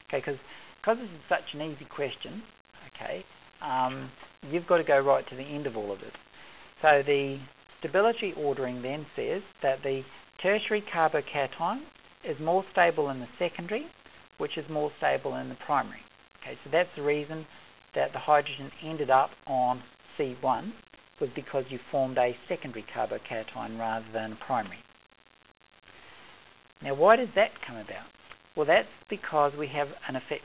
Okay, because this is such an easy question, okay, you've got to go right to the end of all of it. So the stability ordering then says that the tertiary carbocation is more stable in the secondary, which is more stable in the primary. Okay, so that's the reason that the hydrogen ended up on C1, was because you formed a secondary carbocation rather than a primary. Now, why does that come about? Well, that's because we have an effect